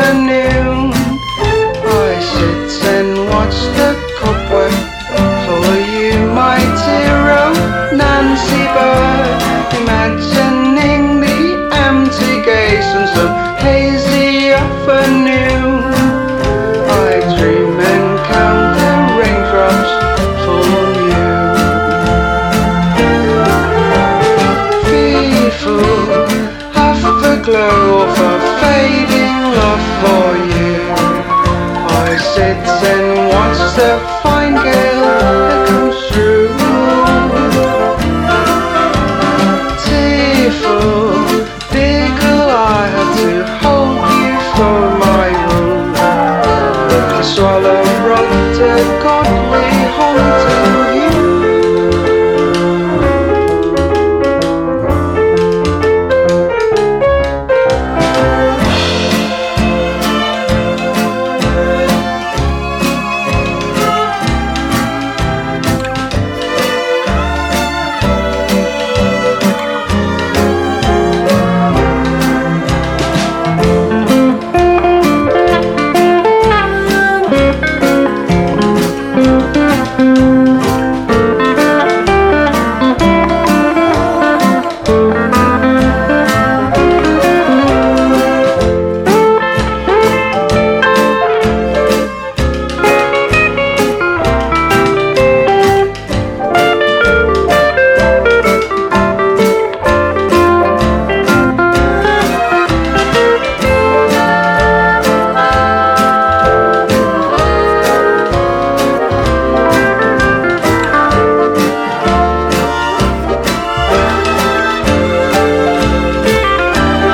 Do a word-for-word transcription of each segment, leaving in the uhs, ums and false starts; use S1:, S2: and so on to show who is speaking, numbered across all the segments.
S1: afternoon. I sit and watch the cobweb follow you, my hero, Nancy Bird, imagining the empty gates on some hazy afternoon. I dream and count the raindrops fall on you. Fearful of the glow of a fading love for you, I sit and watch the fine gale that comes through. Tearful, dear girl, I had to hold you for my room. The swallow brought a godly home to you.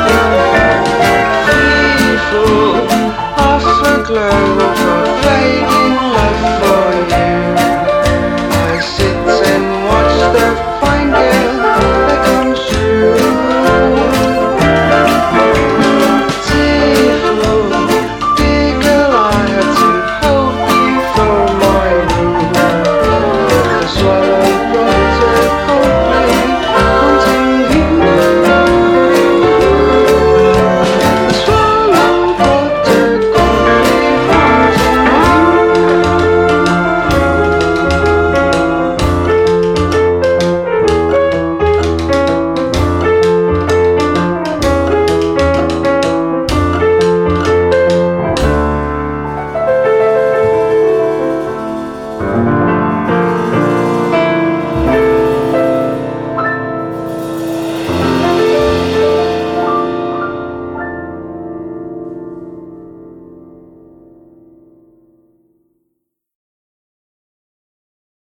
S1: Glow of a flame